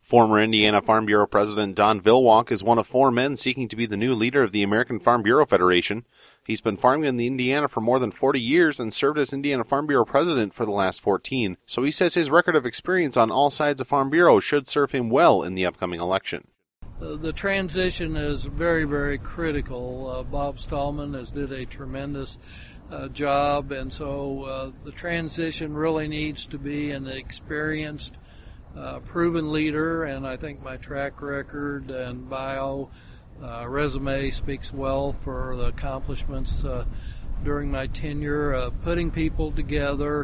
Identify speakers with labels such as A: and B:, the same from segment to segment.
A: Former Indiana Farm Bureau President Don Vilwalk is one of 4 men seeking to be the new leader of the American Farm Bureau Federation. He's been farming in Indiana for more than 40 years and served as Indiana Farm Bureau President for the last 14, so he says his record of experience on all sides of Farm Bureau should serve him well in the upcoming election.
B: The transition is very, very critical. Bob Stallman has did a tremendous job, and so the transition really needs to be an experienced, proven leader, and I think my track record and bio resume speaks well for the accomplishments during my tenure, putting people together,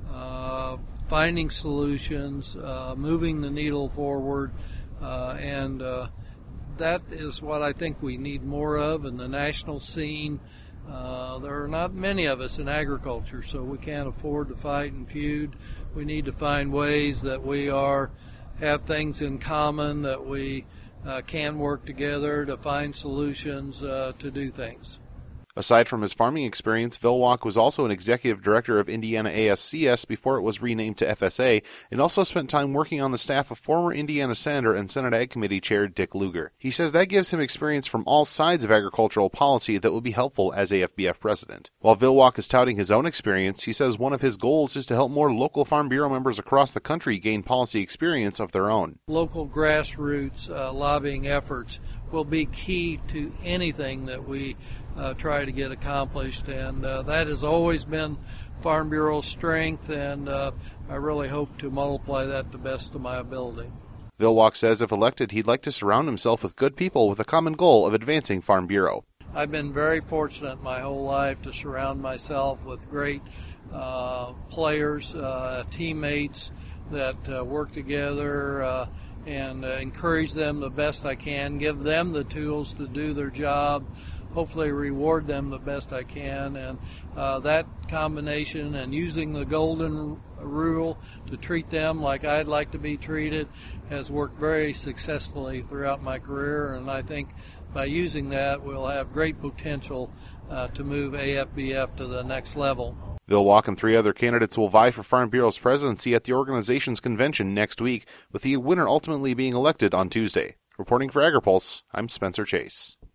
B: finding solutions, moving the needle forward, and that is what I think we need more of in the national scene. There are not many of us in agriculture, so we can't afford to fight and feud. We need to find ways that we have things in common, that we can work together to find solutions to do things.
A: Aside from his farming experience, Vilwalk was also an executive director of Indiana ASCS before it was renamed to FSA, and also spent time working on the staff of former Indiana Senator and Senate Ag Committee Chair Dick Lugar. He says that gives him experience from all sides of agricultural policy that will be helpful as AFBF president. While Vilwalk is touting his own experience, he says one of his goals is to help more local Farm Bureau members across the country gain policy experience of their own.
B: Local grassroots lobbying efforts will be key to anything that we try to get accomplished, and that has always been Farm Bureau's strength, and I really hope to multiply that to the best of my ability.
A: Vilwalk says if elected, he'd like to surround himself with good people with a common goal of advancing Farm Bureau.
B: I've been very fortunate my whole life to surround myself with great players, teammates that work together, and encourage them the best I can, give them the tools to do their job, hopefully reward them the best I can, and that combination and using the golden rule to treat them like I'd like to be treated has worked very successfully throughout my career, and I think by using that we'll have great potential to move AFBF to the next level.
A: Vilwalk and 3 other candidates will vie for Farm Bureau's presidency at the organization's convention next week, with the winner ultimately being elected on Tuesday. Reporting for AgriPulse, I'm Spencer Chase.